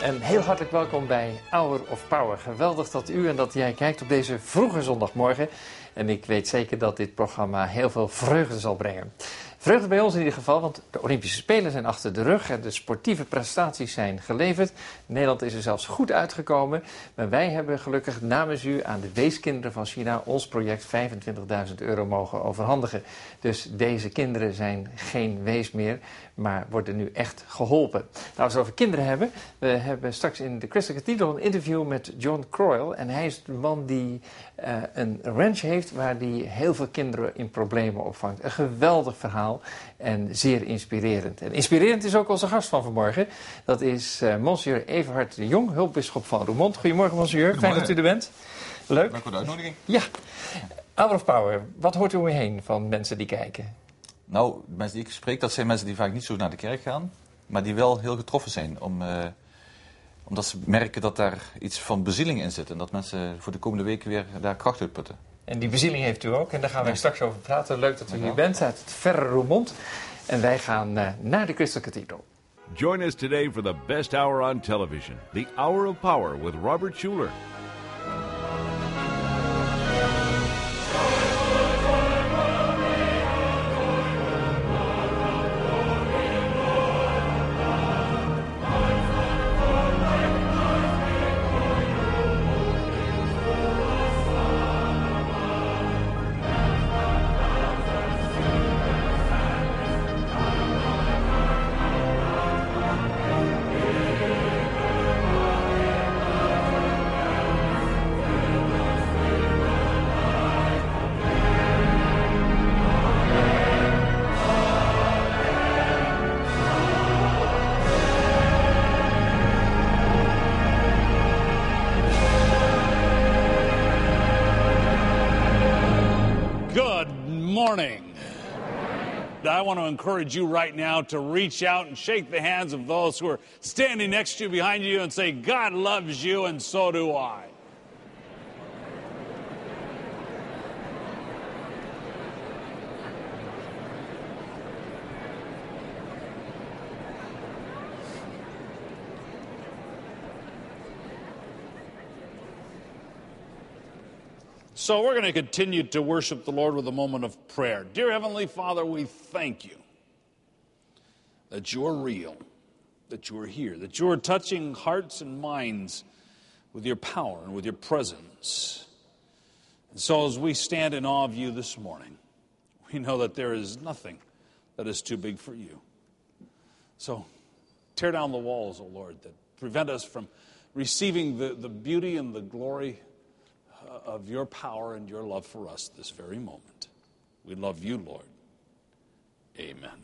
En heel hartelijk welkom bij Hour of Power. Geweldig dat u en dat jij kijkt op deze vroege zondagmorgen. En ik weet zeker dat dit programma heel veel vreugde zal brengen. Vreugde bij ons in ieder geval, want de Olympische Spelen zijn achter de rug en de sportieve prestaties zijn geleverd. Nederland is er zelfs goed uitgekomen. Maar wij hebben gelukkig namens u aan de weeskinderen van China ons project €25.000 mogen overhandigen. Dus deze kinderen zijn geen wees meer, maar worden nu echt geholpen. Nou, als we het over kinderen hebben, we hebben straks in de Crystal Cathedral een interview met John Croyle. En hij is de man die een ranch heeft waar hij heel veel kinderen in problemen opvangt. Een geweldig verhaal en zeer inspirerend. En inspirerend is ook onze gast van vanmorgen. Dat is Monseigneur Everhard de Jong, hulpbisschop van Roermond. Goedemorgen, Monseigneur. Fijn dat u er bent. Leuk. Dank voor de uitnodiging. Ja. Hour of Power, wat hoort u om u heen van mensen die kijken? Nou, de mensen die ik spreek, dat zijn mensen die vaak niet zo naar de kerk gaan, maar die wel heel getroffen zijn. Omdat ze merken dat daar iets van bezieling in zit. En dat mensen voor de komende weken weer daar kracht uit putten. En die bezieling heeft u ook. En daar gaan we straks over praten. Leuk dat u hier bent uit het verre Roermond. En wij gaan naar de Crystal Cathedral. Join us today for the best hour on television. The Hour of Power with Robert Schuller. I want to encourage you right now to reach out and shake the hands of those who are standing next to you, behind you, and say, God loves you, and so do I. So we're going to continue to worship the Lord with a moment of prayer. Dear Heavenly Father, we thank you that you're real, that you're here, that you're touching hearts and minds with your power and with your presence. And so as we stand in awe of you this morning, we know that there is nothing that is too big for you. So tear down the walls, O Lord, that prevent us from receiving the beauty and the glory of your power and your love for us this very moment. We love you, Lord. Amen.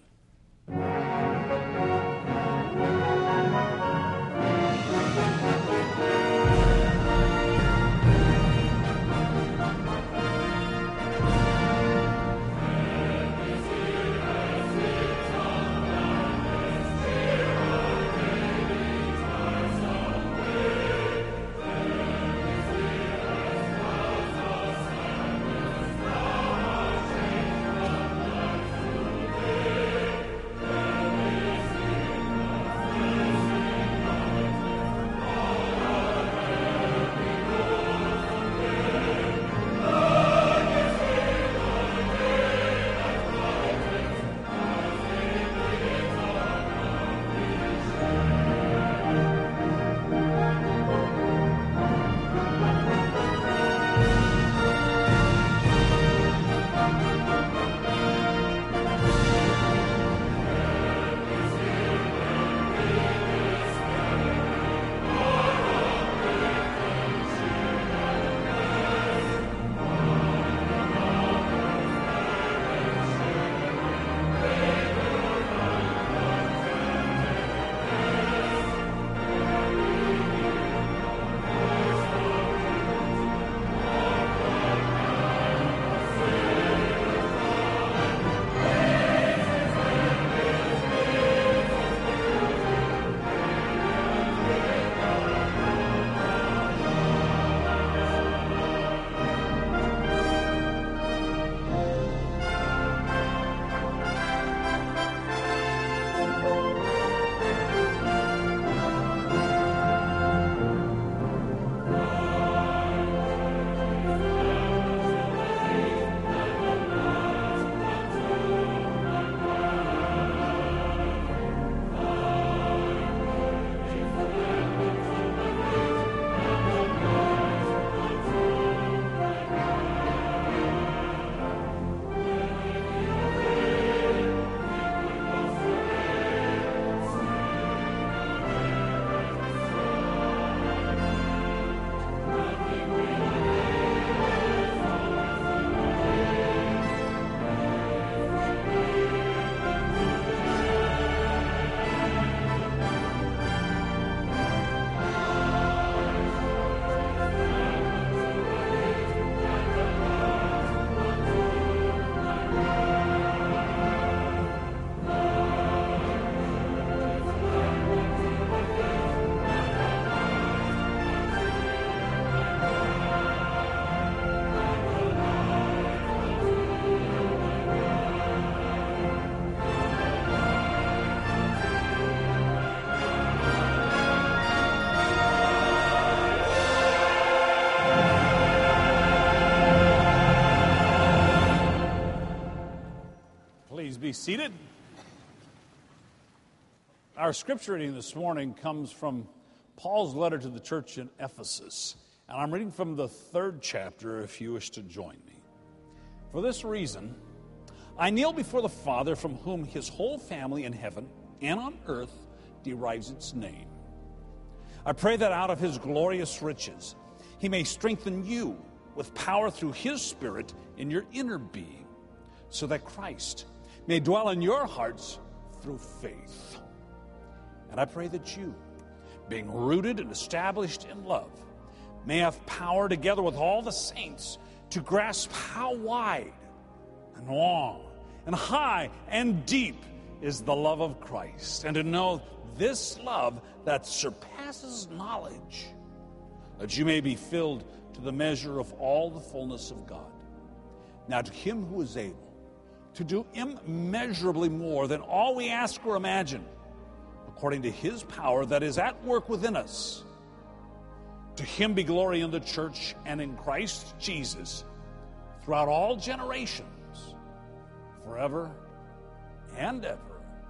be seated. Our scripture reading this morning comes from Paul's letter to the church in Ephesus. And I'm reading from the 3rd chapter, if you wish to join me. For this reason, I kneel before the Father, from whom his whole family in heaven and on earth derives its name. I pray that out of his glorious riches he may strengthen you with power through his Spirit in your inner being, so that Christ may dwell in your hearts through faith. And I pray that you, being rooted and established in love, may have power together with all the saints to grasp how wide and long and high and deep is the love of Christ, and to know this love that surpasses knowledge, that you may be filled to the measure of all the fullness of God. Now to him who is able to do immeasurably more than all we ask or imagine, according to his power that is at work within us, to him be glory in the church and in Christ Jesus throughout all generations, forever and ever.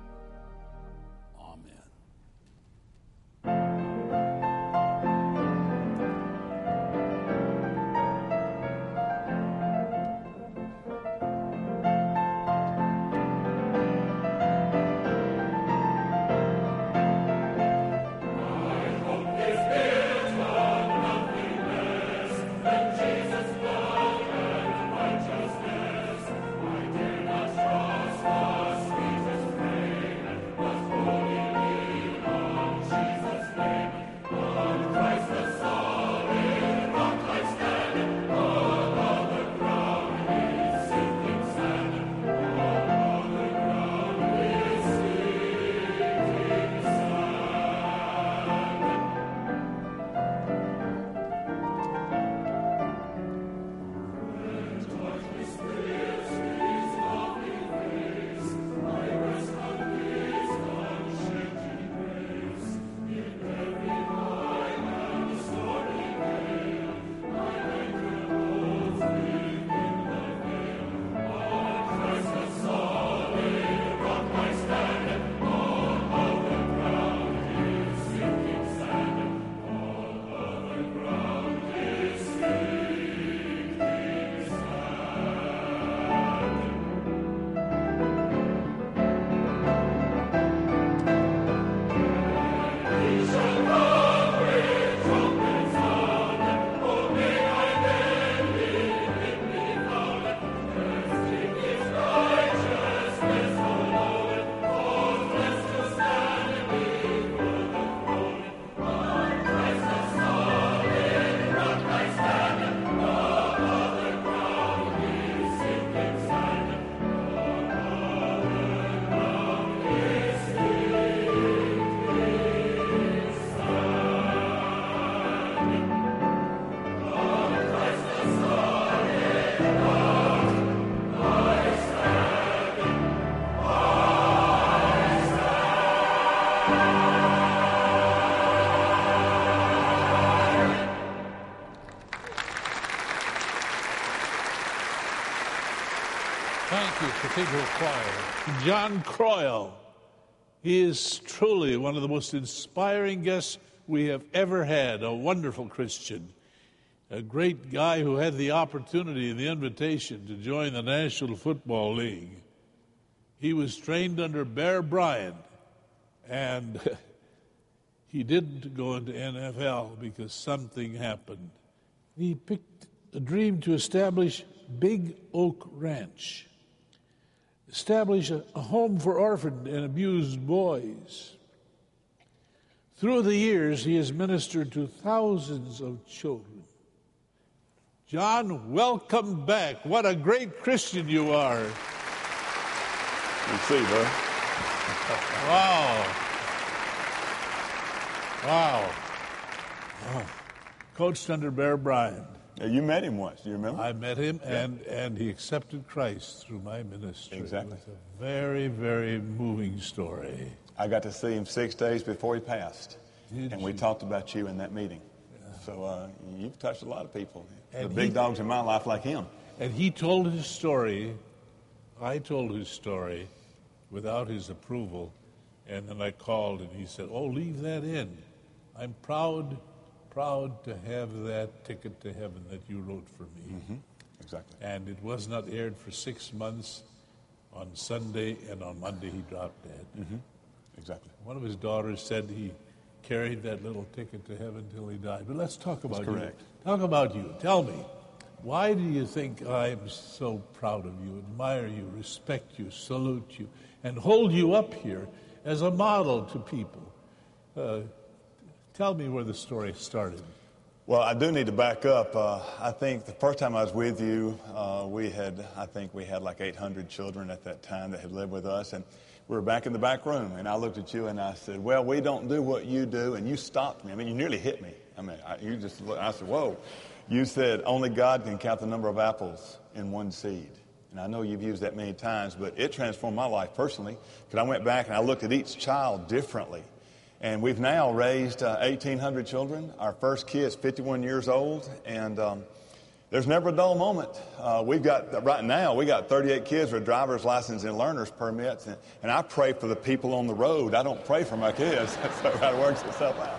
Thank you, Cathedral Choir. John Croyle. He is truly one of the most inspiring guests we have ever had, a wonderful Christian, a great guy who had the opportunity and the invitation to join the National Football League. He was trained under Bear Bryant, and he didn't go into NFL because something happened. He picked a dream to establish Big Oak Ranch, establish a home for orphaned and abused boys. Through the years, he has ministered to thousands of children. John, welcome back. What a great Christian you are. You see, bud. Wow. Wow. Oh. Coached under Bear Bryant. Yeah, you met him once, do you remember? I met him, and he accepted Christ through my ministry. Exactly. It was a very, very moving story. I got to see him 6 days before he passed, and we talked about you in that meeting. Yeah. So you've touched a lot of people. And the big dogs in my life like him. And he told his story. I told his story. without his approval. And then I called, and he said, "Oh, leave that in. I'm proud to have that ticket to heaven that you wrote for me." Mm-hmm. Exactly. And it was not aired for 6 months. On Sunday and on Monday, he dropped dead. Mm-hmm. Exactly. One of his daughters said he carried that little ticket to heaven till he died. But let's talk about you. correct. Talk about you. Tell me, why do you think I'm so proud of you, admire you, respect you, salute you, and hold you up here as a model to people? Tell me where the story started. Well, I do need to back up. I think the first time I was with you, we had like 800 children at that time that had lived with us, and we were back in the back room, and I looked at you and I said, "Well, we don't do what you do," and you stopped me. I mean, you nearly hit me. I mean, I said, "Whoa." You said, "Only God can count the number of apples in one seed." And I know you've used that many times, but it transformed my life personally, because I went back and I looked at each child differently. And we've now raised 1,800 children. Our first kid is 51 years old, and there's never a dull moment. Right now, we got 38 kids with driver's license and learner's permits, and I pray for the people on the road. I don't pray for my kids. So it works itself out.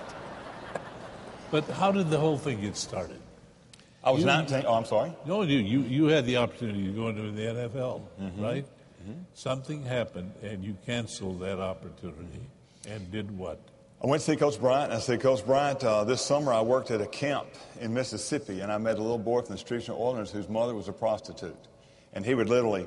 But how did the whole thing get started? I was 19. Oh, I'm sorry. No, you had the opportunity to go into the NFL, right? Mm-hmm. Something happened, and you canceled that opportunity, and did what? I went to see Coach Bryant, and I said, "Coach Bryant, this summer I worked at a camp in Mississippi, and I met a little boy from the streets of New Orleans whose mother was a prostitute. And he would literally,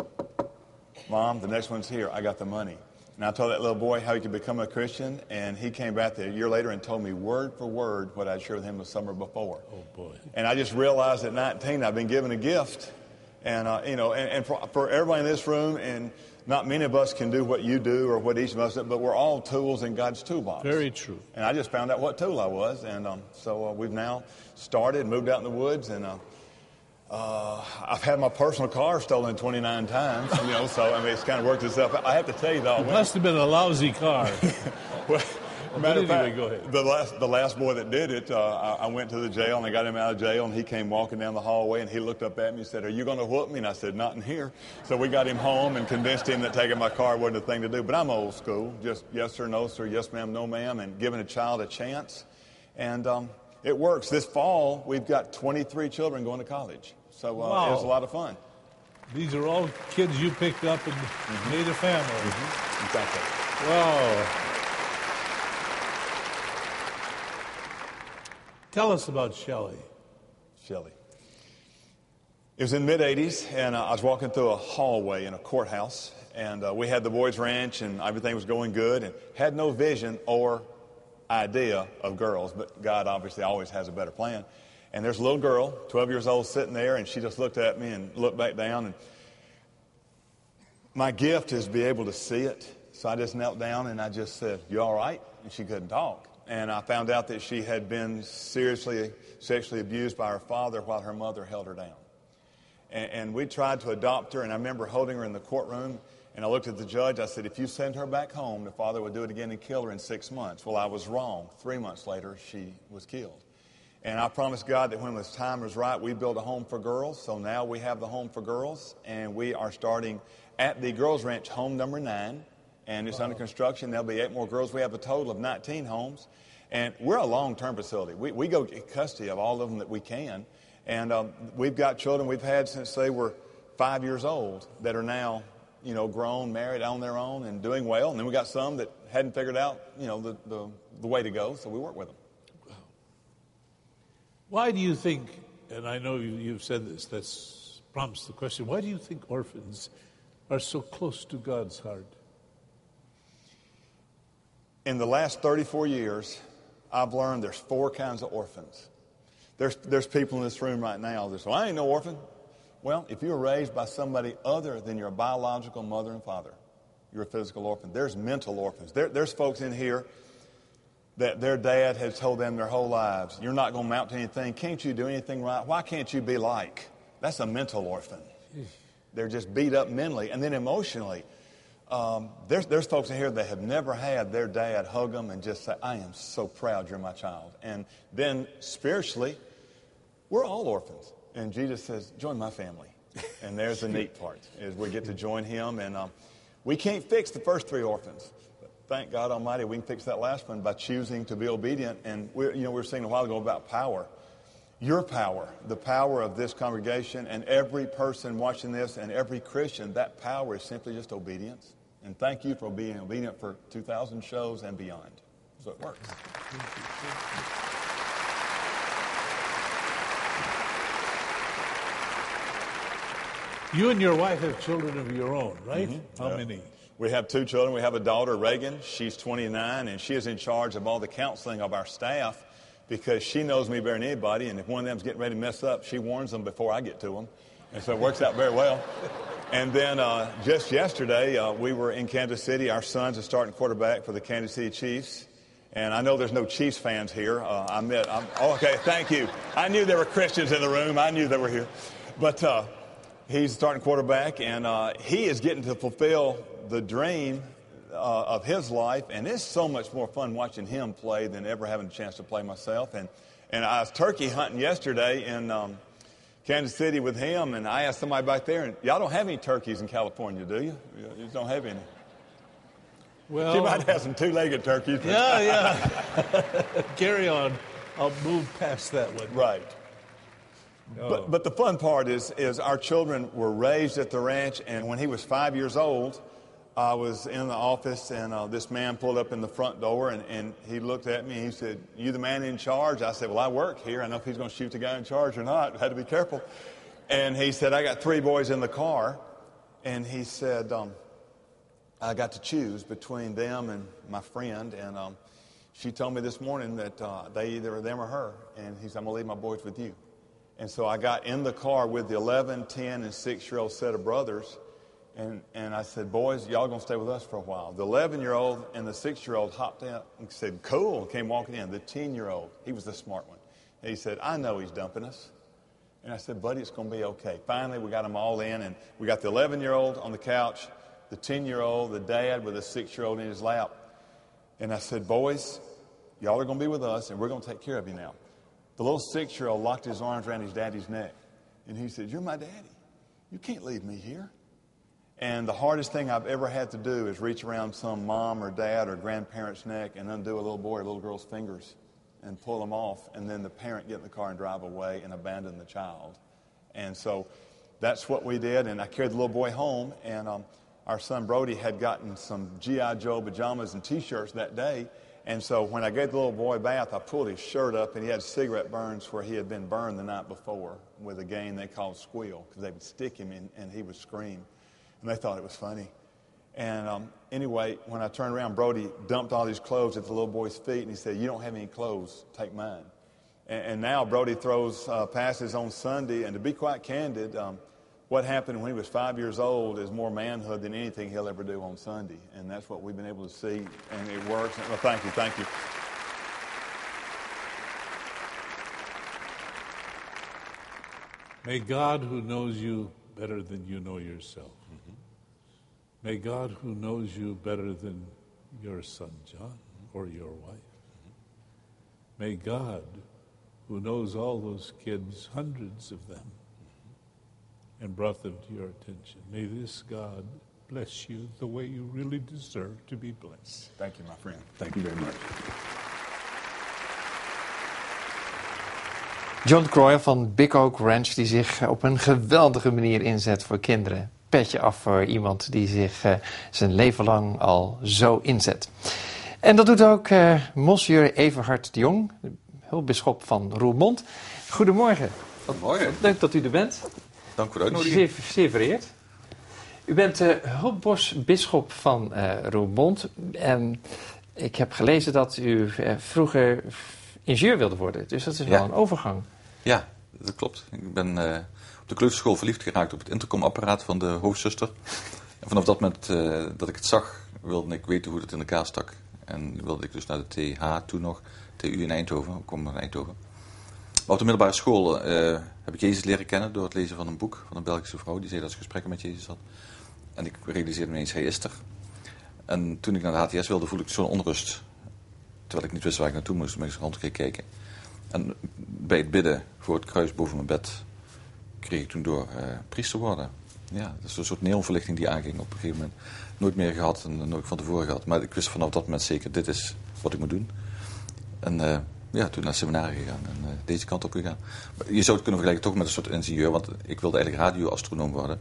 'Mom, the next one's here. I got the money.' And I told that little boy how he could become a Christian, and he came back there a year later and told me word for word what I'd shared with him the summer before. Oh, boy. And I just realized at 19 I've been given a gift. And, and for everybody in this room, and not many of us can do what you do or what each of us do, but we're all tools in God's toolbox. Very true. And I just found out what tool I was. And so we've now started, moved out in the woods, and I've had my personal car stolen 29 times, so I mean, it's kind of worked itself out. I have to tell you, though. It must have been a lousy car. Well, matter of fact, go ahead. the last boy that did it, I went to the jail, and I got him out of jail, and he came walking down the hallway, and he looked up at me and said, "Are you going to whoop me?" And I said, "Not in here." So we got him home and convinced him that taking my car wasn't the thing to do. But I'm old school, just yes sir, no sir, yes ma'am, no ma'am, and giving a child a chance. And it works. This fall, we've got 23 children going to college. So Wow. It was a lot of fun. These are all kids you picked up and made a family. Exactly. Wow. Tell us about Shelley. Shelley. It was in the mid-'80s, and I was walking through a hallway in a courthouse, and we had the boys' ranch, and everything was going good, and had no vision or idea of girls, but God obviously always has a better plan. And there's a little girl, 12 years old, sitting there, and she just looked at me and looked back down. And my gift is to be able to see it. So I just knelt down and I just said, "You all right?" And she couldn't talk. And I found out that she had been seriously sexually abused by her father while her mother held her down. And we tried to adopt her, and I remember holding her in the courtroom, and I looked at the judge. I said, "If you send her back home, the father would do it again and kill her in 6 months." Well, I was wrong. 3 months later, she was killed. And I promised God that when the time was right, we'd build a home for girls. So now we have the home for girls, and we are starting at the Girls Ranch, home number 9, and it's under construction. There'll be 8 more girls. We have a total of 19 homes, and we're a long-term facility. We go get custody of all of them that we can, and we've got children we've had since they were 5 years old that are now, grown, married on their own, and doing well. And then we got some that hadn't figured out, the way to go, so we work with them. Why do you think, and I know you've said this, that's prompts the question, why do you think orphans are so close to God's heart? In the last 34 years, I've learned there's 4 kinds of orphans. There's people in this room right now that say, "I ain't no orphan." Well, if you were raised by somebody other than your biological mother and father, you're a physical orphan. There's mental orphans. There's folks in here that their dad has told them their whole lives, "You're not going to amount to anything. Can't you do anything right? Why can't you be like?" That's a mental orphan. They're just beat up mentally. And then emotionally, there's folks in here that have never had their dad hug them and just say, "I am so proud you're my child." And then spiritually, we're all orphans. And Jesus says, "Join my family." And there's the neat part, is we get to join him. And We can't fix the first 3 orphans. But thank God Almighty, we can fix that last one by choosing to be obedient. And we were saying a while ago about power. Your power, the power of this congregation and every person watching this and every Christian, that power is simply just obedience. And thank you for being obedient for 2,000 shows and beyond. So it works. You and your wife have children of your own, right? Mm-hmm. How many? We have 2 children. We have a daughter, Reagan. She's 29, and she is in charge of all the counseling of our staff because she knows me better than anybody, and if one of them's getting ready to mess up, she warns them before I get to them. And so it works out very well. And then just yesterday, we were in Kansas City. Our son's a starting quarterback for the Kansas City Chiefs. And I know there's no Chiefs fans here. Okay, thank you. I knew there were Christians in the room. I knew they were here. But he's starting quarterback, and he is getting to fulfill the dream of his life. And it's so much more fun watching him play than ever having a chance to play myself. And I was turkey hunting yesterday in Kansas City with him, and I asked somebody back there, and y'all don't have any turkeys in California, do you? You just don't have any. Well, you might have some 2-legged turkeys. Yeah. Carry on. I'll move past that one. Right. Oh. But the fun part is our children were raised at the ranch, and when he was 5 years old, I was in the office, and this man pulled up in the front door, and he looked at me, and he said, "You the man in charge?" I said, "Well, I work here. I know if he's going to shoot the guy in charge or not. I had to be careful." And he said, "I got 3 boys in the car," and he said, I got to choose between them and my friend, and she told me this morning that they either them or her, and he said, "I'm going to leave my boys with you." And so I got in the car with the 11, 10, and 6-year-old set of brothers, and I said, "Boys, y'all going to stay with us for a while." The 11-year-old and the 6-year-old hopped out and said, "Cool," and came walking in. The 10-year-old, he was the smart one. And he said, "I know he's dumping us." And I said, "Buddy, it's going to be okay." Finally, we got them all in, and we got the 11-year-old on the couch, the 10-year-old, the dad with a 6-year-old in his lap. And I said, "Boys, y'all are going to be with us, and we're going to take care of you now." The little 6-year-old locked his arms around his daddy's neck. And he said, "You're my daddy. You can't leave me here." And the hardest thing I've ever had to do is reach around some mom or dad or grandparent's neck and undo a little boy or little girl's fingers and pull them off. And then the parent get in the car and drive away and abandon the child. And so that's what we did. And I carried the little boy home, and our son Brody had gotten some G.I. Joe pajamas and T-shirts that day. And so when I gave the little boy a bath, I pulled his shirt up, and he had cigarette burns where he had been burned the night before with a game they called squeal, because they would stick him in, and he would scream. And they thought it was funny. And anyway, when I turned around, Brody dumped all his clothes at the little boy's feet, and he said, "You don't have any clothes, take mine." And now Brody throws passes on Sunday, and to be quite candid, what happened when he was 5 years old is more manhood than anything he'll ever do on Sunday. And that's what we've been able to see, and it works. Well, thank you. May God, who knows you better than you know yourself, may God, who knows you better than your son, John, or your wife, may God, who knows all those kids, hundreds of them, and brought them to your attention, may this God bless you the way you really deserve to be blessed. Thank you, my friend. Thank you very much. John Croyle van Big Oak Ranch, die zich op een geweldige manier inzet voor kinderen. Petje af voor iemand die zich zijn leven lang al zo inzet. En dat doet ook Monsieur Everhard de Jong, hulpbisschop van Roermond. Goedemorgen. Goedemorgen. Leuk dat u er bent. Dank voor de uitnodiging. Zeer vereerd. U bent hulpbisschop van Roermond. En ik heb gelezen dat u vroeger ingenieur wilde worden. Dus dat is wel een overgang. Ja, dat klopt. Ik ben op de kleuterschool verliefd geraakt op het intercomapparaat van de hoofdzuster. En vanaf dat moment dat ik het zag, wilde ik weten hoe het in elkaar stak. En wilde ik dus naar de TH, toen nog, TU in Eindhoven. Ik kom naar Eindhoven. Maar op de middelbare school heb ik Jezus leren kennen door het lezen van een boek van een Belgische vrouw. Die zei dat ze gesprekken met Jezus had. En ik realiseerde me ineens, hij is er. En toen ik naar de HTS wilde, voelde ik zo'n onrust. Terwijl ik niet wist waar ik naartoe moest, ben ik eens rond ging kijken. En bij het bidden voor het kruis boven mijn bed kreeg ik toen door priester worden. ja, dat is een soort neonverlichting die aanging op een gegeven moment. Nooit meer gehad en nooit van tevoren gehad. Maar ik wist vanaf dat moment zeker, dit is wat ik moet doen. En toen naar het seminar gegaan en deze kant op gegaan. Maar je zou het kunnen vergelijken toch met een soort ingenieur, want ik wilde eigenlijk radioastronoom worden.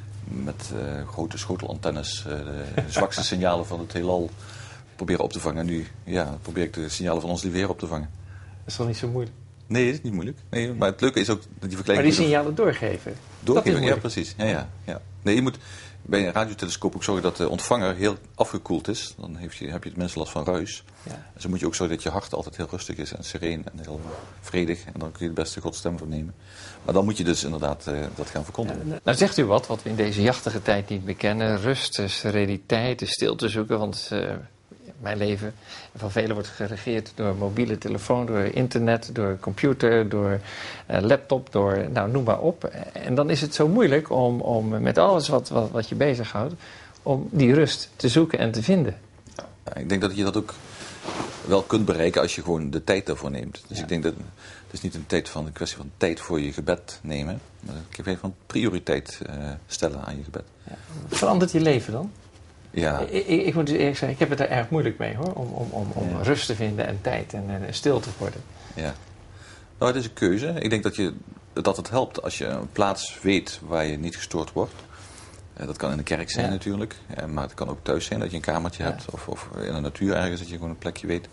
Met grote schotelantennes, de zwakste signalen van het heelal proberen op te vangen. En nu probeer ik de signalen van ons lieve Heer op te vangen. Dat is toch niet zo moeilijk? Nee, dat is niet moeilijk. Nee, maar het leuke is ook dat die vergelijking... Maar die signalen doorgeven, dat is ja, moeilijk. precies. Ja. Nee, je moet bij een radiotelescoop ook zorgen dat de ontvanger heel afgekoeld is. Dan heb je het minste last van ruis. Ja. En zo moet je ook zorgen dat je hart altijd heel rustig is en sereen en heel vredig. En dan kun je het beste Gods stem vernemen. Maar dan moet je dus inderdaad dat gaan verkondigen. Nou zegt u wat we in deze jachtige tijd niet meer kennen. Rust, sereniteit, de stilte zoeken. Want mijn leven van velen wordt geregeerd door mobiele telefoon, door internet, door computer, door laptop, door noem maar op. En dan is het zo moeilijk om met alles wat je bezighoudt, om die rust te zoeken en te vinden. Ja, ik denk dat je dat ook wel kunt bereiken als je gewoon de tijd daarvoor neemt. Dus ik denk dat het is niet een kwestie van tijd voor je gebed nemen, maar een kwestie van prioriteit stellen aan je gebed. Ja. Verandert je leven dan? Ja. Ik moet dus eerlijk zeggen, ik heb het er erg moeilijk mee hoor, om rust te vinden en tijd en stil te worden. Ja. Nou, het is een keuze. Ik denk dat het helpt als je een plaats weet waar je niet gestoord wordt. Dat kan in de kerk zijn natuurlijk, maar het kan ook thuis zijn dat je een kamertje hebt of in de natuur ergens dat je gewoon een plekje weet.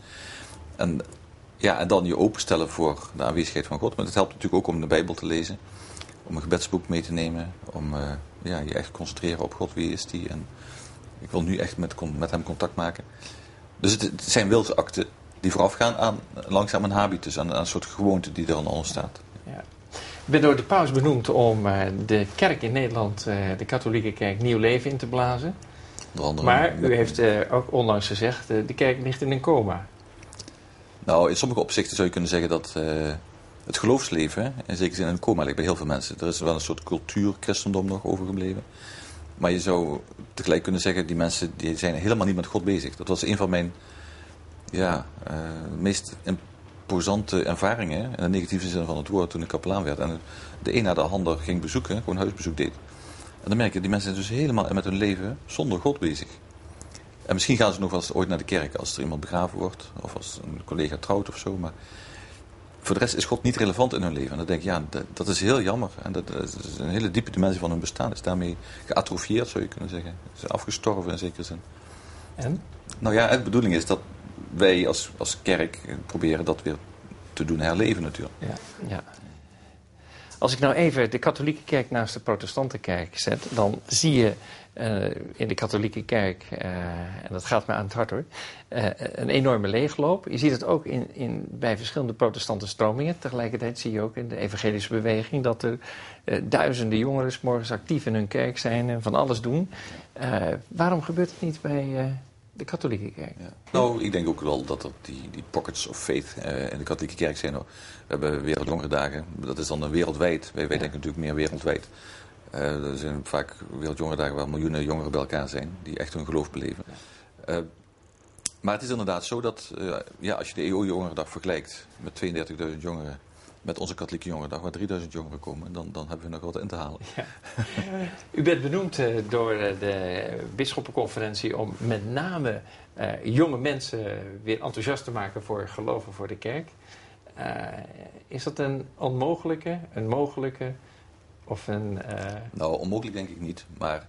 En dan je openstellen voor de aanwezigheid van God. Maar het helpt natuurlijk ook om de Bijbel te lezen, om een gebedsboek mee te nemen, om je echt te concentreren op God, wie is die en ik wil nu echt met hem contact maken. Dus het zijn wilsakten die voorafgaan aan langzaam een habitus, aan een soort gewoonte die er dan ontstaat. Ja. Ik ben door de paus benoemd om de kerk in Nederland, de katholieke kerk, nieuw leven in te blazen. Maar u heeft ook onlangs gezegd, de kerk ligt in een coma. Nou, in sommige opzichten zou je kunnen zeggen dat het geloofsleven in zekere zin in een coma ligt bij heel veel mensen. Er is wel een soort cultuur-christendom nog overgebleven. Maar je zou tegelijk kunnen zeggen, die mensen die zijn helemaal niet met God bezig. Dat was een van mijn meest imposante ervaringen, in de negatieve zin van het woord, toen ik kapelaan werd. En de een na de ander ging bezoeken, gewoon huisbezoek deed. En dan merk je, die mensen zijn dus helemaal met hun leven zonder God bezig. En misschien gaan ze nog wel eens ooit naar de kerk als er iemand begraven wordt, of als een collega trouwt of zo. Maar voor de rest is God niet relevant in hun leven. En dan denk ik, dat is heel jammer. En dat is een hele diepe dimensie van hun bestaan. Is daarmee geatrofieerd, zou je kunnen zeggen. Is afgestorven in zekere zin. En? Nou ja, de bedoeling is dat wij als kerk proberen dat weer te doen herleven natuurlijk. Ja. Als ik nou even de katholieke kerk naast de protestante kerk zet, dan zie je in de katholieke kerk, en dat gaat me aan het hart hoor, een enorme leegloop. Je ziet het ook bij verschillende protestante stromingen. Tegelijkertijd zie je ook in de evangelische beweging dat er duizenden jongeren 's morgens actief in hun kerk zijn en van alles doen. Waarom gebeurt het niet bij de katholieke kerk? Ja. Nou, ik denk ook wel dat er die pockets of faith in de katholieke kerk zijn. We hebben Wereldjongerendagen, dat is dan wereldwijd. Wij denken natuurlijk meer wereldwijd. Er zijn vaak Wereldjongerendagen waar miljoenen jongeren bij elkaar zijn, die echt hun geloof beleven. Maar het is inderdaad zo dat, als je de EO-jongerendag vergelijkt met 32.000 jongeren, met onze katholieke jongerendag, waar 3.000 jongeren komen, dan hebben we nog wat in te halen. Ja. U bent benoemd door de bisschoppenconferentie om met name jonge mensen weer enthousiast te maken voor geloven voor de kerk. Is dat een onmogelijke, een mogelijke of een... Nou, onmogelijk denk ik niet, maar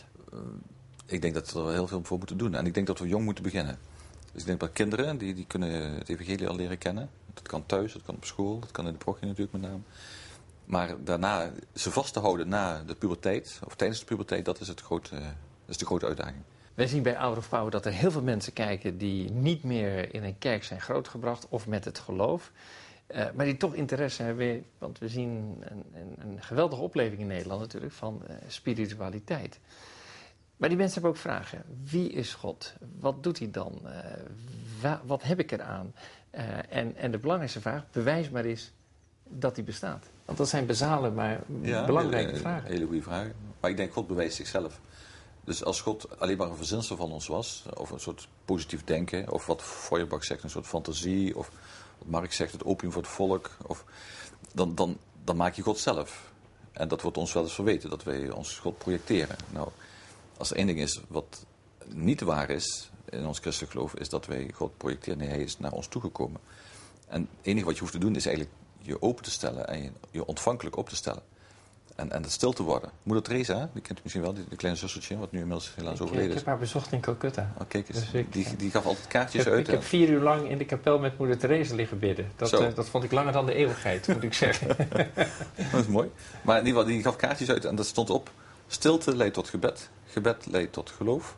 ik denk dat we er wel heel veel voor moeten doen. En ik denk dat we jong moeten beginnen. Dus ik denk dat kinderen, die kunnen het evangelie al leren kennen. Dat kan thuis, dat kan op school, dat kan in de parochie natuurlijk met name. Maar daarna ze vast te houden na de puberteit, of tijdens de puberteit, dat is de grote uitdaging. Wij zien bij Hour of Power dat er heel veel mensen kijken die niet meer in een kerk zijn grootgebracht of met het geloof. Maar die toch interesse hebben, want we zien een geweldige opleving in Nederland natuurlijk van spiritualiteit. Maar die mensen hebben ook vragen. Wie is God? Wat doet hij dan? Wat heb ik eraan? En de belangrijkste vraag, bewijs maar eens dat hij bestaat. Want dat zijn basale, maar belangrijke vragen. Hele goede vragen. Maar ik denk, God bewijst zichzelf. Dus als God alleen maar een verzinsel van ons was, of een soort positief denken, of wat Feuerbach zegt, een soort fantasie, of wat Marx zegt, het opium voor het volk, dan maak je God zelf. En dat wordt ons wel eens verweten, dat wij ons God projecteren. Nou, als er één ding is wat niet waar is in ons christelijk geloof, is dat wij God projecteren. Nee, hij is naar ons toegekomen. En het enige wat je hoeft te doen is eigenlijk je open te stellen en je ontvankelijk op te stellen. En dat stil te worden. Moeder Teresa, die kent u misschien wel, die kleine zustertje, wat nu inmiddels helaas overleden is. Ik heb haar bezocht in Calcutta. Oh, kijk eens, Dus die gaf altijd kaartjes uit. Ik heb 4 uur lang in de kapel met moeder Teresa liggen bidden. Dat vond ik langer dan de eeuwigheid, moet ik zeggen. Dat is mooi. Maar in ieder geval, die gaf kaartjes uit en dat stond op: stilte leidt tot gebed, gebed leidt tot geloof,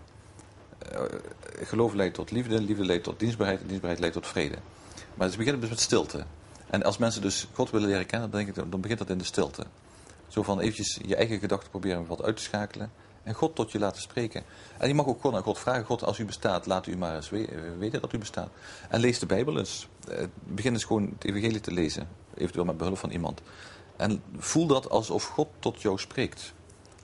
geloof leidt tot liefde, liefde leidt tot dienstbaarheid en dienstbaarheid leidt tot vrede. Maar ze beginnen dus met stilte. En als mensen dus God willen leren kennen, dan begint dat in de stilte. Zo van eventjes je eigen gedachten proberen wat uit te schakelen en God tot je laten spreken. En je mag ook gewoon aan God vragen: God, als u bestaat, laat u maar eens weten dat u bestaat. En lees de Bijbel eens. Begin eens gewoon het evangelie te lezen, eventueel met behulp van iemand. En voel dat alsof God tot jou spreekt.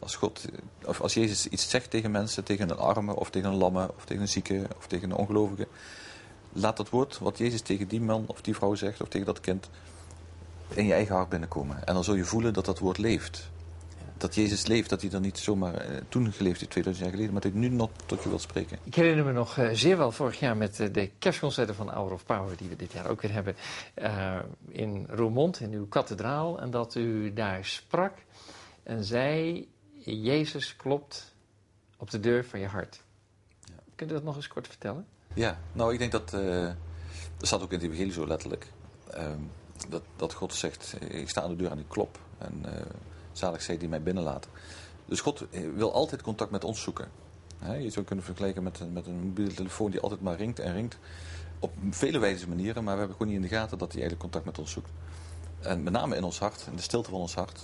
Als Jezus iets zegt tegen mensen, tegen een arme of tegen een lamme of tegen een zieke of tegen een ongelovige, laat dat woord wat Jezus tegen die man of die vrouw zegt of tegen dat kind in je eigen hart binnenkomen. En dan zul je voelen dat dat woord leeft. Dat Jezus leeft, dat hij dan niet zomaar toen geleefd heeft, 2000 jaar geleden, maar dat hij nu nog tot je wilt spreken. Ik herinner me nog zeer wel vorig jaar met de kerstconcerten van Hour of Power, die we dit jaar ook weer hebben, in Roermond, in uw kathedraal. En dat u daar sprak en zei: Jezus klopt op de deur van je hart. Ja. Kunt u dat nog eens kort vertellen? Ja, nou ik denk dat, dat staat ook in het evangelie zo letterlijk, dat God zegt: ik sta aan de deur en ik klop. En zalig zij die mij binnenlaten. Dus God wil altijd contact met ons zoeken. Je zou kunnen vergelijken met een mobiele telefoon die altijd maar ringt en ringt. Op vele wijze manieren, maar we hebben gewoon niet in de gaten dat hij eigenlijk contact met ons zoekt. En met name in ons hart, in de stilte van ons hart,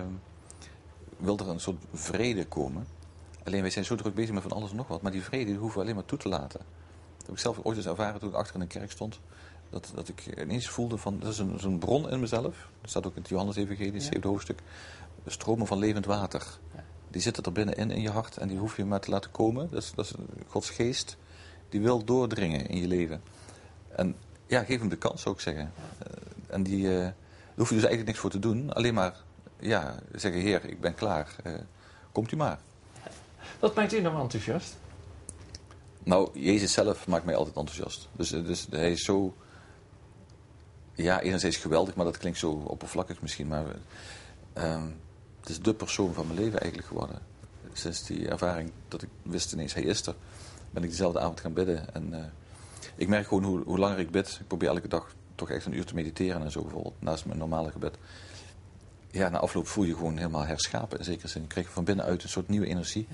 wil er een soort vrede komen. Alleen wij zijn zo druk bezig met van alles en nog wat, maar die vrede die hoeven we alleen maar toe te laten. Dat heb ik zelf ooit eens ervaren toen ik achter in een kerk stond. Dat ik ineens voelde van, dat is een bron in mezelf. Dat staat ook in het Johannes-evangelie, het 7e hoofdstuk. Stromen van levend water. Die zitten er binnenin in je hart en die hoef je maar te laten komen. Dat is Gods geest, die wil doordringen in je leven. En ja, geef hem de kans, zou ik zeggen. En daar hoef je dus eigenlijk niks voor te doen. Alleen maar zeggen: Heer, ik ben klaar. Komt u maar. Wat maakt u nou enthousiast? Nou, Jezus zelf maakt mij altijd enthousiast. Dus hij is zo, enerzijds geweldig, maar dat klinkt zo oppervlakkig misschien. Maar het is de persoon van mijn leven eigenlijk geworden. Sinds die ervaring dat ik wist ineens, hij is er, ben ik diezelfde avond gaan bidden. En ik merk gewoon hoe langer ik bid. Ik probeer elke dag toch echt 1 uur te mediteren en zo bijvoorbeeld, naast mijn normale gebed. Ja, na afloop voel je gewoon helemaal herschapen in zekere zin. Je krijgt van binnenuit een soort nieuwe energie.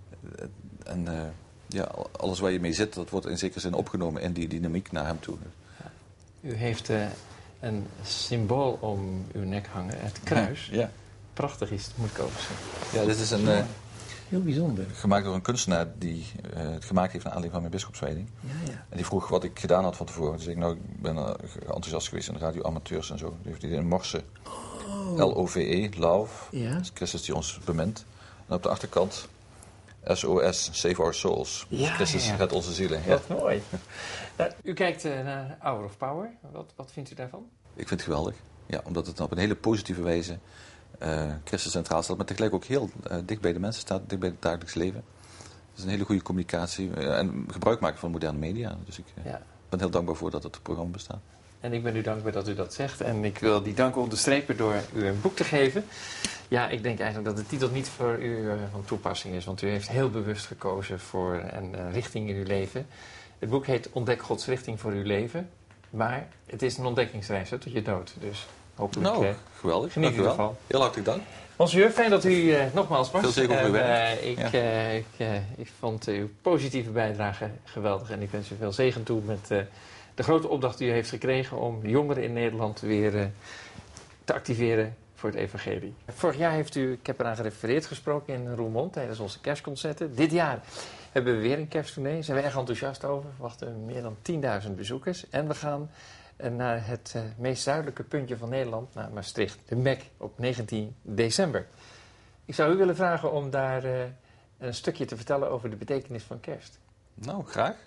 Ja. Alles waar je mee zit, dat wordt in zekere zin opgenomen in die dynamiek naar hem toe. Ja. U heeft een symbool om uw nek hangen, het kruis. Ja. Prachtig is het, moet ik ook zeggen. Ja, dit is een heel bijzonder. Gemaakt door een kunstenaar die het gemaakt heeft naar aanleiding van mijn bischopswijding. Ja. En die vroeg wat ik gedaan had van tevoren. Dus ik ben enthousiast geweest in de radioamateurs en zo. Die heeft hij in morse. Love, love. Ja. Dat is Christus die ons bemint. En op de achterkant SOS, Save Our Souls. Ja, Christus redt onze zielen. Ja. Wat mooi. U kijkt naar Hour of Power. Wat vindt u daarvan? Ik vind het geweldig. Ja, omdat het op een hele positieve wijze Christus centraal staat, maar tegelijk ook heel dicht bij de mensen staat, dicht bij het dagelijks leven. Het is een hele goede communicatie en gebruik maken van moderne media. Dus ik ben heel dankbaar voor dat het programma bestaat. En ik ben u dankbaar dat u dat zegt. En ik wil die dank onderstrepen door u een boek te geven. Ja, ik denk eigenlijk dat de titel niet voor u van toepassing is. Want u heeft heel bewust gekozen voor een richting in uw leven. Het boek heet Ontdek Gods richting voor uw leven. Maar het is een ontdekkingsreis tot je dood. Dus hopelijk geweldig. geniet u ervan. Heel hartelijk dank. Monsieur, fijn dat u nogmaals was. Veel zeker op uw werk. Ik vond uw positieve bijdrage geweldig. En ik wens u veel zegen toe met de grote opdracht die u heeft gekregen om jongeren in Nederland weer te activeren voor het evangelie. Vorig jaar heeft u, ik heb eraan gerefereerd, gesproken in Roermond tijdens onze kerstconcerten. Dit jaar hebben we weer een kersttournee. Daar zijn we erg enthousiast over. We verwachten meer dan 10.000 bezoekers. En we gaan naar het meest zuidelijke puntje van Nederland, naar Maastricht, de Mek, op 19 december. Ik zou u willen vragen om daar een stukje te vertellen over de betekenis van kerst. Nou, graag.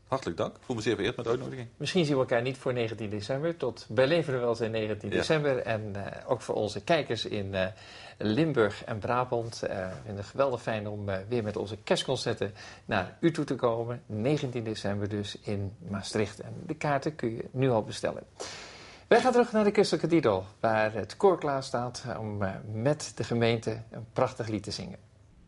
Hartelijk dank. Ik voel me zeer vereerd met de uitnodiging. Misschien zien we elkaar niet voor 19 december. Tot bij Leven en Welzijn 19 december. En ook voor onze kijkers in Limburg en Brabant. We vinden het geweldig fijn om weer met onze kerstconcerten naar u toe te komen. 19 december dus in Maastricht. En de kaarten kun je nu al bestellen. Wij gaan terug naar de Crystal Cathedral, waar het koor klaar staat om met de gemeente een prachtig lied te zingen.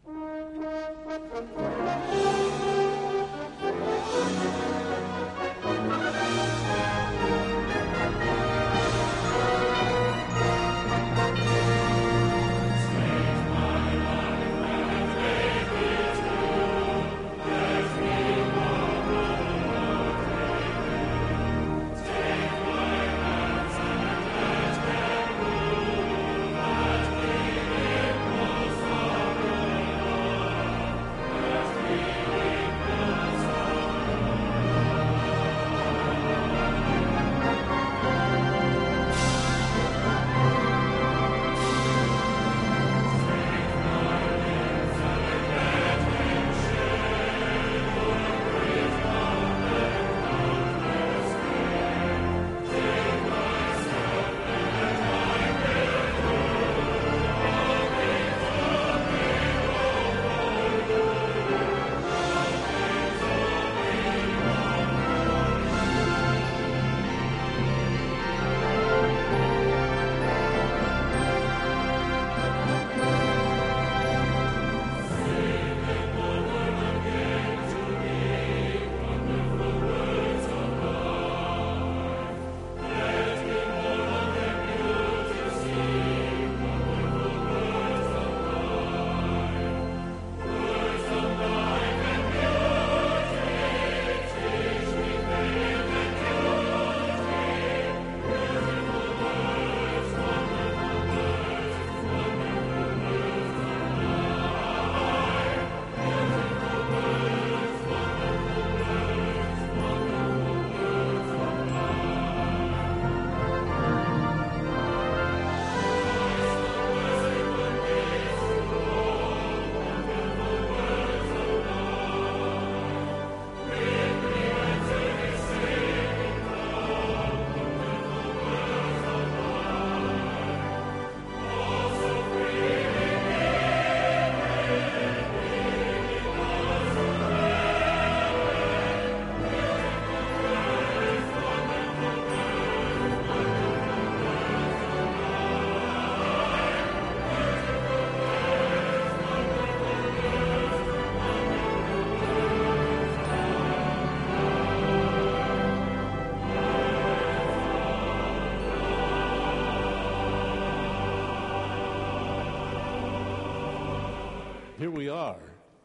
Here we are,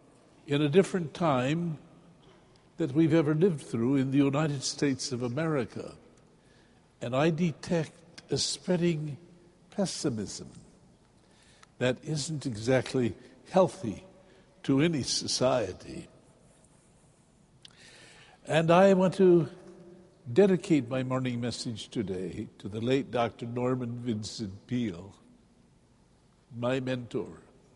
in a different time that we've ever lived through in the United States of America. And I detect a spreading pessimism that isn't exactly healthy to any society. And I want to dedicate my morning message today to the late Dr. Norman Vincent Peale, my mentor.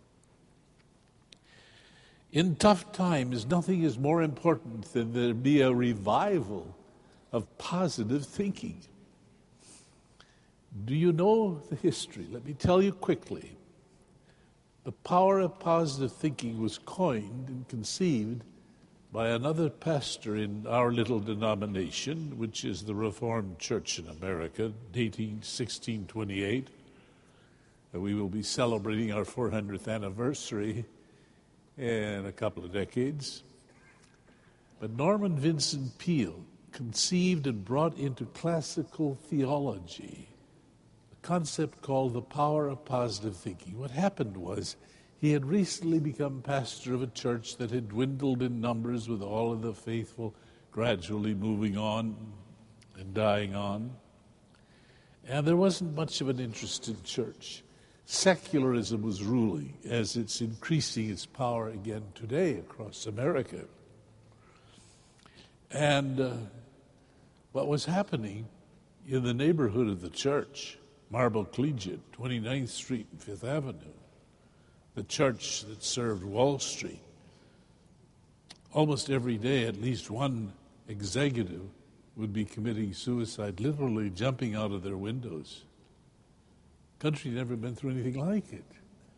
In tough times, nothing is more important than there be a revival of positive thinking. Do you know the history? Let me tell you quickly. The power of positive thinking was coined and conceived by another pastor in our little denomination, which is the Reformed Church in America, dating 1628. We will be celebrating our 400th anniversary in a couple of decades. But Norman Vincent Peale conceived and brought into classical theology a concept called the power of positive thinking. What happened was he had recently become pastor of a church that had dwindled in numbers, with all of the faithful gradually moving on and dying on. And there wasn't much of an interest in church. Secularism was ruling, as it's increasing its power again today across America. And what was happening in the neighborhood of the church, Marble Collegiate, 29th Street and 5th Avenue, the church that served Wall Street, almost every day at least one executive would be committing suicide, literally jumping out of their windows. Country never been through anything like it.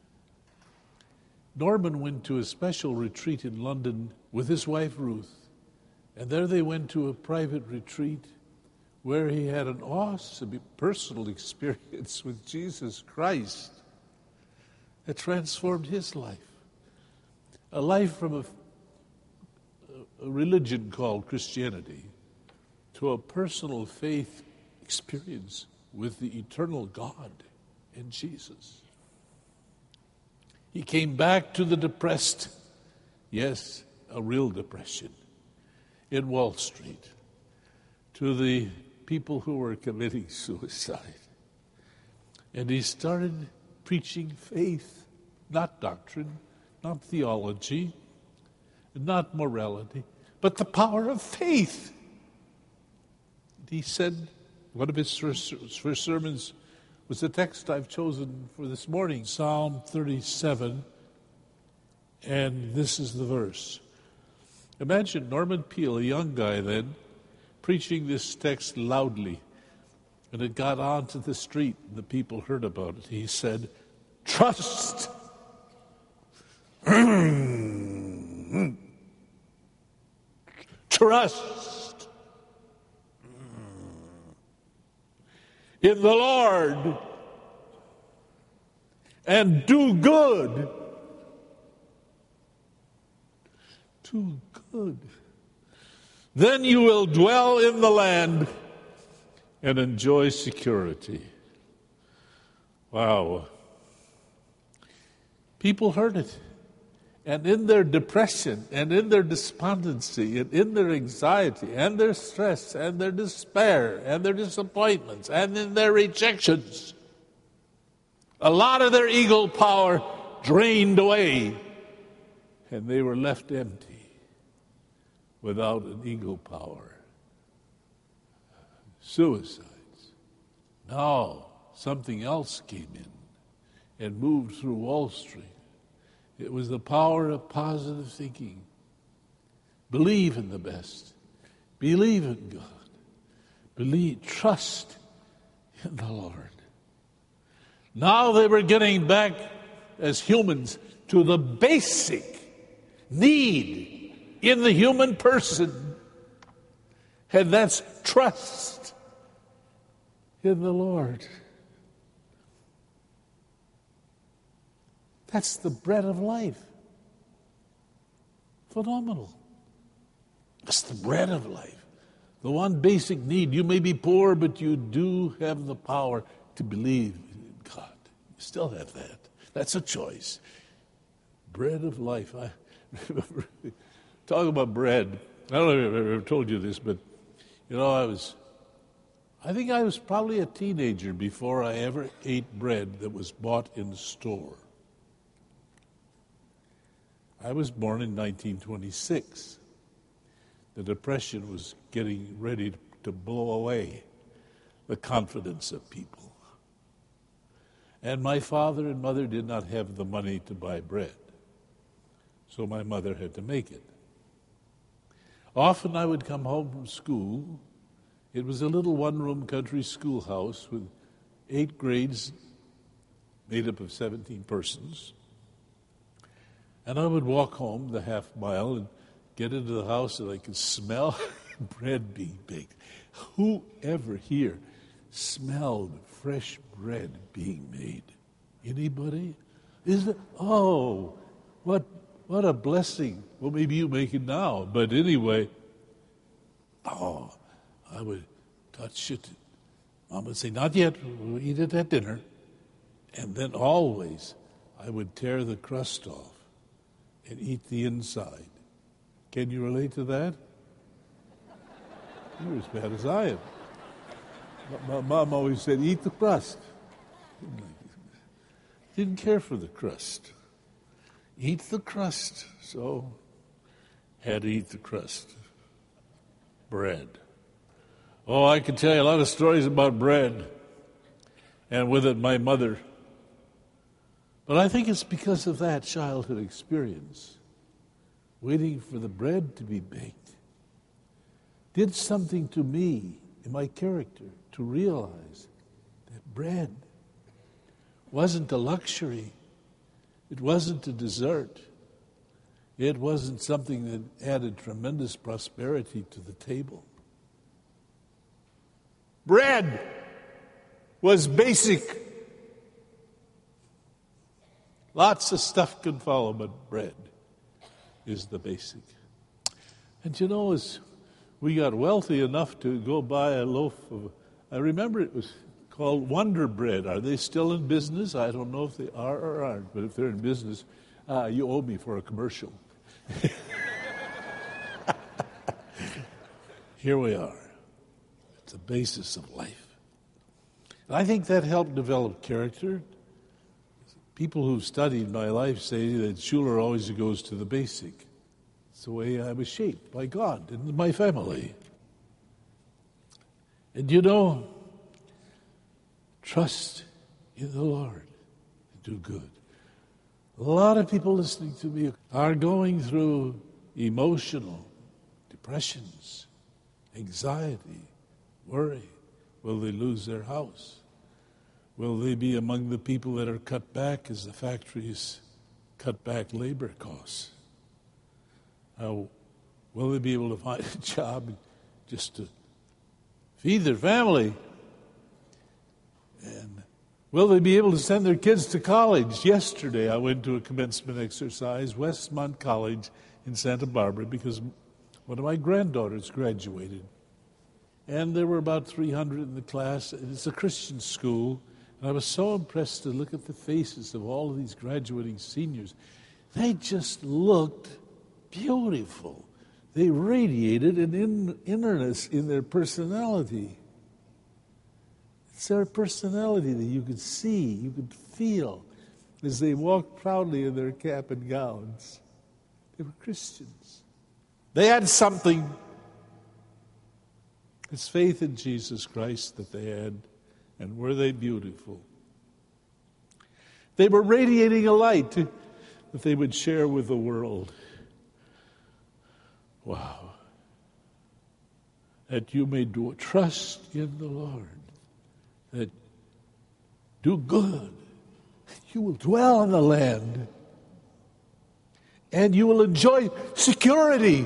Norman went to a special retreat in London with his wife Ruth, and there they went to a private retreat where he had an awesome personal experience with Jesus Christ that transformed his life. A life from a religion called Christianity to a personal faith experience with the eternal God in Jesus. He came back to the depressed, yes, a real depression, in Wall Street, to the people who were committing suicide. And he started preaching faith, not doctrine, not theology, not morality, but the power of faith. He said, one of his first sermons was the text I've chosen for this morning, Psalm 37, and this is the verse. Imagine Norman Peale, a young guy then, preaching this text loudly, and it got onto the street, and the people heard about it. He said, "Trust." Trust in the Lord and do good. Do good. Then you will dwell in the land and enjoy security. Wow. People heard it. And in their depression, and in their despondency, and in their anxiety, and their stress, and their despair, and their disappointments, and in their rejections, a lot of their ego power drained away, and they were left empty without an ego power. Suicides. Now, something else came in and moved through Wall Street. It was the power of positive thinking. Believe in the best. Believe in God. Trust in the Lord. Now they were getting back as humans to the basic need in the human person. And that's trust in the Lord. That's the bread of life. Phenomenal. That's the bread of life. The one basic need. You may be poor, but you do have the power to believe in God. You still have that. That's a choice. Bread of life. Talk about bread. I don't know if I've ever told you this, but I think I was probably a teenager before I ever ate bread that was bought in the store. I was born in 1926. The Depression was getting ready to blow away the confidence of people. And my father and mother did not have the money to buy bread. So my mother had to make it. Often I would come home from school. It was a little one-room country schoolhouse with 8 grades made up of 17 persons. And I would walk home the half mile and get into the house and I could smell bread being baked. Who ever here smelled fresh bread being made? Anybody? Oh, what a blessing. Well, maybe you make it now. But anyway, I would touch it. Mom would say, not yet. We'll eat it at dinner. And then always I would tear the crust off and eat the inside. Can you relate to that? You're as bad as I am. My mom always said, eat the crust. Didn't care for the crust. Eat the crust. So, had to eat the crust. Bread. Oh, I could tell you a lot of stories about bread. And with it, my mother. But I think it's because of that childhood experience, waiting for the bread to be baked. did something to me in my character to realize that bread wasn't a luxury. It wasn't a dessert. It wasn't something that added tremendous prosperity to the table. Bread was basic. Lots of stuff can follow, but bread is the basic. And you know, as we got wealthy enough to go buy a loaf of, I remember it was called Wonder Bread. Are they still in business? I don't know if they are or aren't, but if they're in business, you owe me for a commercial. Here we are. It's the basis of life. And I think that helped develop character. People who've studied my life say that Schuller always goes to the basic. It's the way I was shaped by God and my family. And you know, trust in the Lord and do good. A lot of people listening to me are going through emotional depressions, anxiety, worry. Will they lose their house? Will they be among the people that are cut back as the factories cut back labor costs? Will they be able to find a job just to feed their family? And will they be able to send their kids to college? Yesterday I went to a commencement exercise, Westmont College in Santa Barbara, because one of my granddaughters graduated. And there were about 300 in the class. It's a Christian school. And I was so impressed to look at the faces of all of these graduating seniors. They just looked beautiful. They radiated an innerness in their personality. It's their personality that you could see, you could feel as they walked proudly in their cap and gowns. They were Christians. They had something. It's faith in Jesus Christ that they had. And were they beautiful? They were radiating a light that they would share with the world. Wow. That you may trust in the Lord. That do good. You will dwell in the land. And you will enjoy security.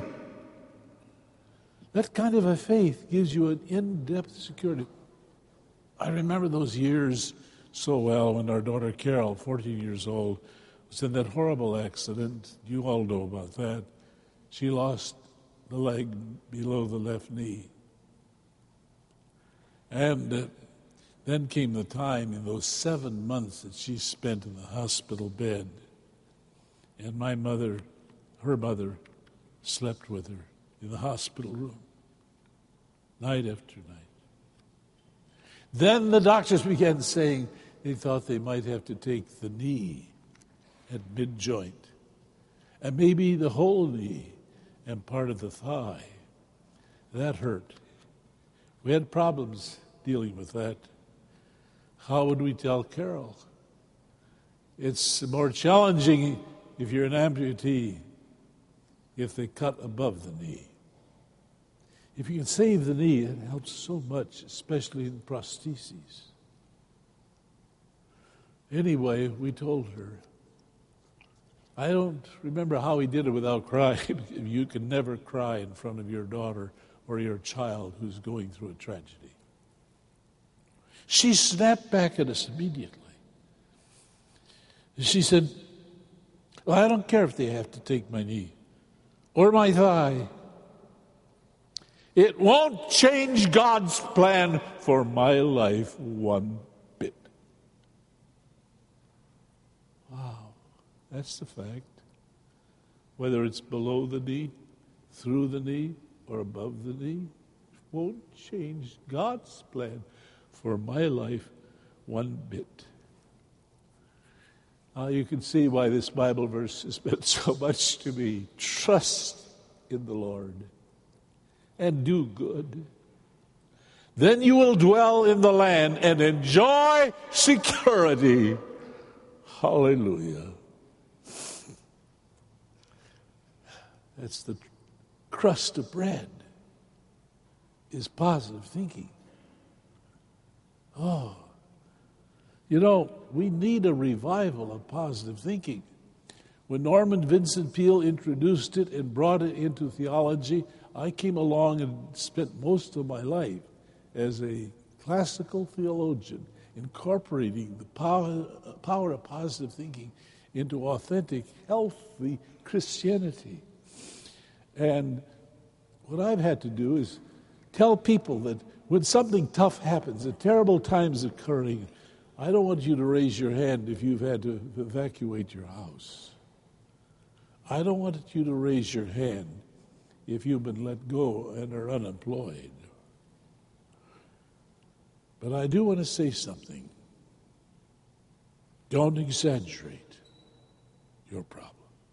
That kind of a faith gives you an in-depth security. I remember those years so well when our daughter Carol, 14 years old, was in that horrible accident. You all know about that. She lost the leg below the left knee. And then came the time in those 7 months that she spent in the hospital bed. And my mother, her mother, slept with her in the hospital room, night after night. Then the doctors began saying they thought they might have to take the knee at mid-joint, and maybe the whole knee and part of the thigh. That hurt. We had problems dealing with that. How would we tell Carol? It's more challenging if you're an amputee, if they cut above the knee. If you can save the knee, it helps so much, especially in prostheses. Anyway, we told her. I don't remember how we did it without crying. You can never cry in front of your daughter or your child who's going through a tragedy. She snapped back at us immediately. She said, well, I don't care if they have to take my knee or my thigh. It won't change God's plan for my life one bit. Wow, that's the fact. Whether it's below the knee, through the knee, or above the knee, it won't change God's plan for my life one bit. Now you can see why this Bible verse has meant so much to me. Trust in the Lord and do good. Then you will dwell in the land and enjoy security. Hallelujah. That's the crust of bread. is positive thinking. Oh, you know, we need a revival of positive thinking. When Norman Vincent Peale introduced it and brought it into theology, I came along and spent most of my life as a classical theologian incorporating the power of positive thinking into authentic, healthy Christianity. And what I've had to do is tell people that when something tough happens, a terrible time is occurring, I don't want you to raise your hand if you've had to evacuate your house. I don't want you to raise your hand if you've been let go and are unemployed. But I do want to say something. Don't exaggerate your problem.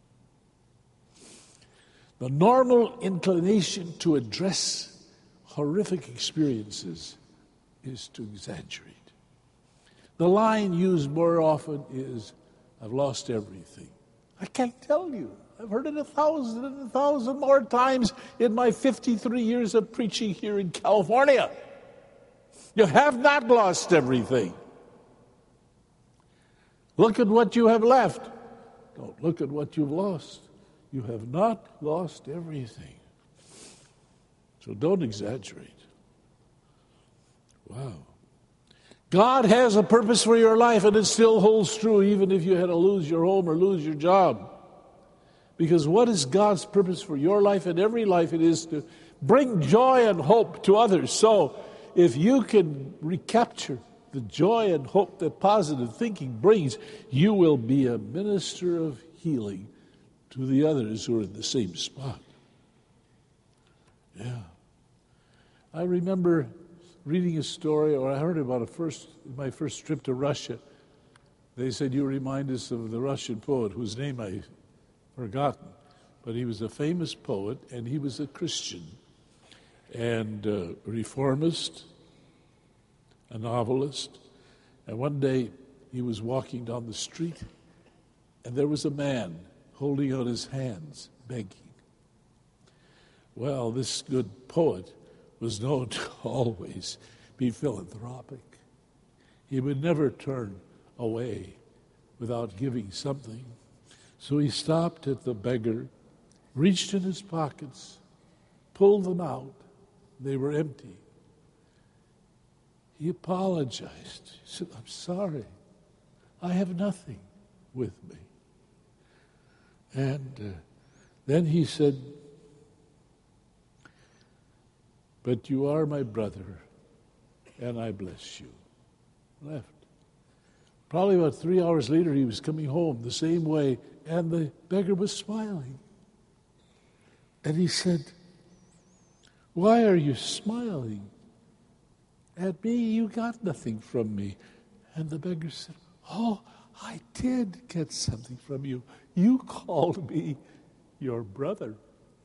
The normal inclination to address horrific experiences is to exaggerate. The line used more often is, I've lost everything. I can't tell you. I've heard it 1,000 and 1,000 more times in my 53 years of preaching here in California. You have not lost everything. Look at what you have left. Don't look at what you've lost. You have not lost everything. So don't exaggerate. Wow. God has a purpose for your life, and it still holds true even if you had to lose your home or lose your job. Because what is God's purpose for your life and every life? It is to bring joy and hope to others. So if you can recapture the joy and hope that positive thinking brings, you will be a minister of healing to the others who are in the same spot. Yeah. I remember reading a story, or I heard about my first trip to Russia. They said, you remind us of the Russian poet whose name I've forgotten. But he was a famous poet, and he was a Christian and a reformist, a novelist. And one day he was walking down the street, and there was a man holding out his hands, begging. Well, this good poet was known to always be philanthropic. He would never turn away without giving something. So he stopped at the beggar, reached in his pockets, pulled them out. They were empty. He apologized. He said, I'm sorry. I have nothing with me. And then he said, but you are my brother, and I bless you. Left. Probably about 3 hours later, he was coming home the same way, and the beggar was smiling. And he said, why are you smiling at me? You got nothing from me. And the beggar said, oh, I did get something from you. You called me your brother.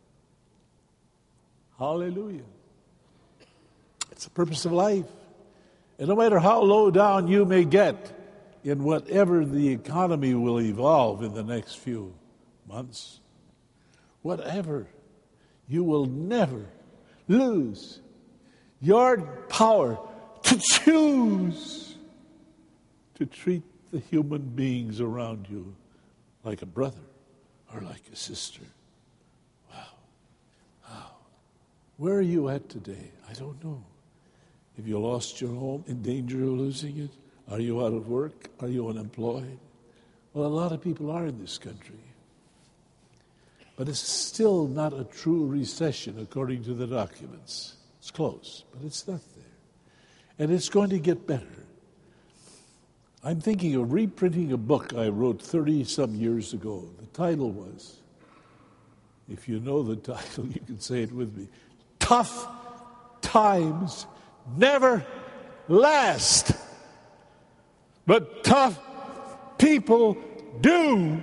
Hallelujah. It's the purpose of life. And no matter how low down you may get in whatever the economy will evolve in the next few months, whatever, you will never lose your power to choose to treat the human beings around you like a brother or like a sister. Wow. Wow. Where are you at today? I don't know. Have you lost your home, in danger of losing it? Are you out of work? Are you unemployed? Well, a lot of people are in this country. But it's still not a true recession according to the documents. It's close, but it's not there. And it's going to get better. I'm thinking of reprinting a book I wrote 30-some years ago. The title was, if you know the title, you can say it with me, Tough Times Never Last, but tough people do.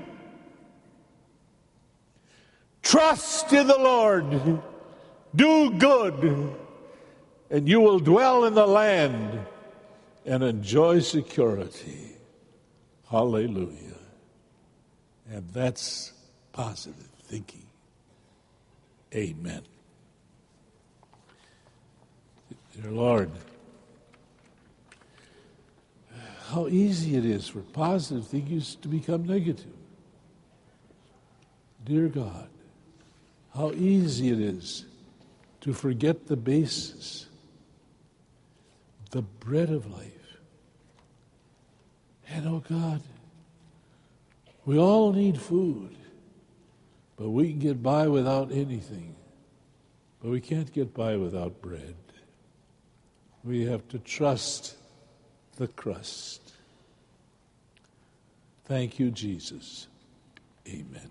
Trust in the Lord, do good, and you will dwell in the land and enjoy security. Hallelujah. And that's positive thinking. Amen. Dear Lord, how easy it is for positive things to become negative. Dear God, how easy it is to forget the basis, the bread of life. And oh God, we all need food, but we can get by without anything. But we can't get by without bread. We have to trust the crust. Thank you, Jesus. Amen.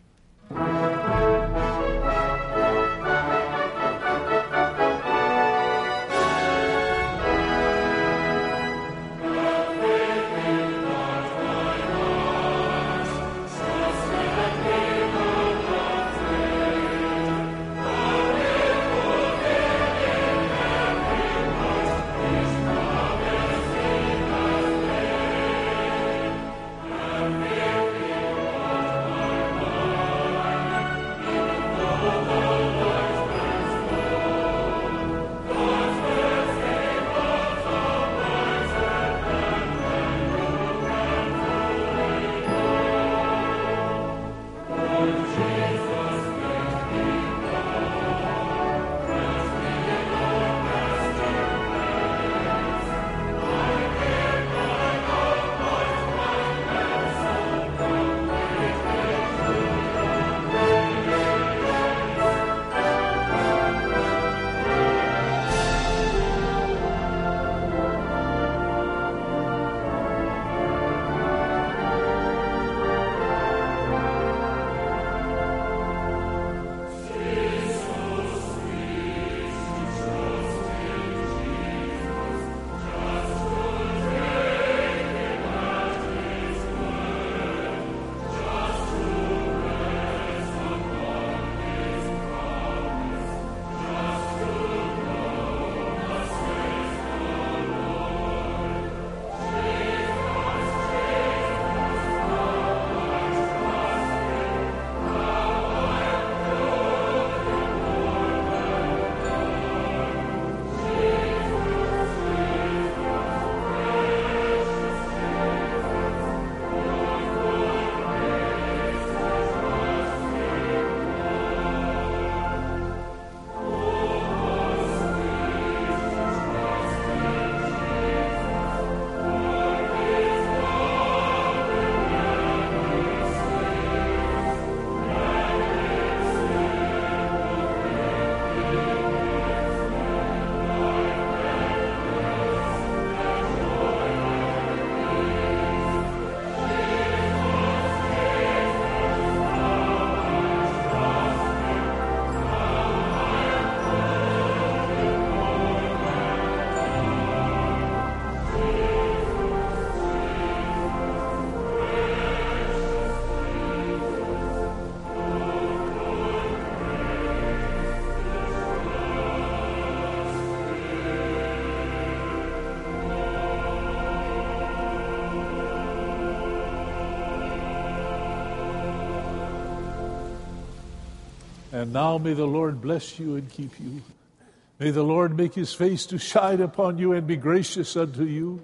And now may the Lord bless you and keep you. May the Lord make his face to shine upon you and be gracious unto you.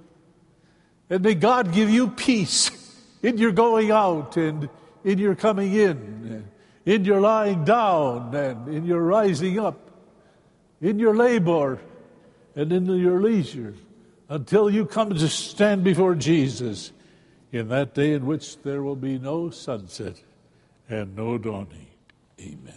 And may God give you peace in your going out and in your coming in your lying down and in your rising up, in your labor and in your leisure, until you come to stand before Jesus in that day in which there will be no sunset and no dawning. Amen.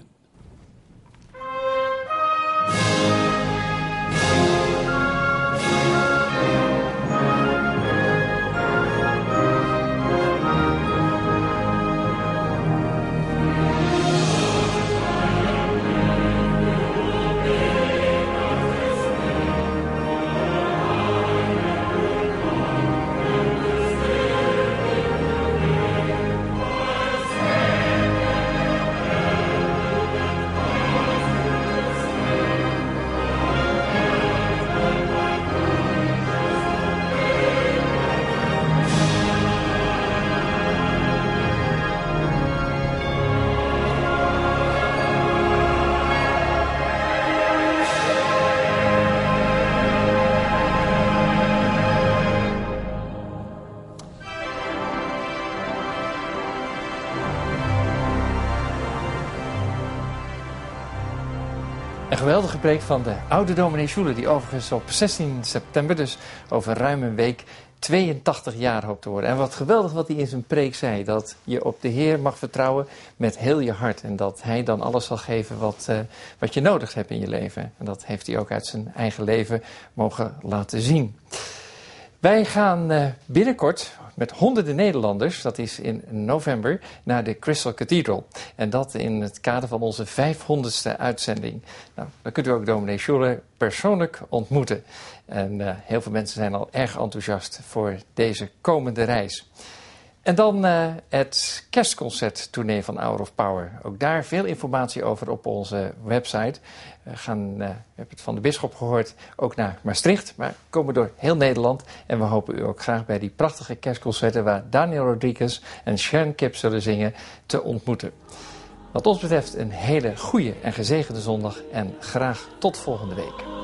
Een geweldige preek van de oude dominee Schuler, die overigens op 16 september, dus over ruim een week, 82 jaar hoopt te worden. En wat geweldig wat hij in zijn preek zei, dat je op de Heer mag vertrouwen met heel je hart. En dat hij dan alles zal geven wat je nodig hebt in je leven. En dat heeft hij ook uit zijn eigen leven mogen laten zien. Wij gaan binnenkort met honderden Nederlanders, dat is in november, naar de Crystal Cathedral. En dat in het kader van onze 500ste uitzending. Nou, dan kunt u ook dominee Schuler persoonlijk ontmoeten. En heel veel mensen zijn al erg enthousiast voor deze komende reis. En dan het kerstconcerttournee van Hour of Power. Ook daar veel informatie over op onze website. We hebben het van de bisschop gehoord, ook naar Maastricht. Maar we komen door heel Nederland. En we hopen u ook graag bij die prachtige kerstconcerten waar Daniel Rodriguez en Sharon Kipp zullen zingen te ontmoeten. Wat ons betreft een hele goede en gezegende zondag. En graag tot volgende week.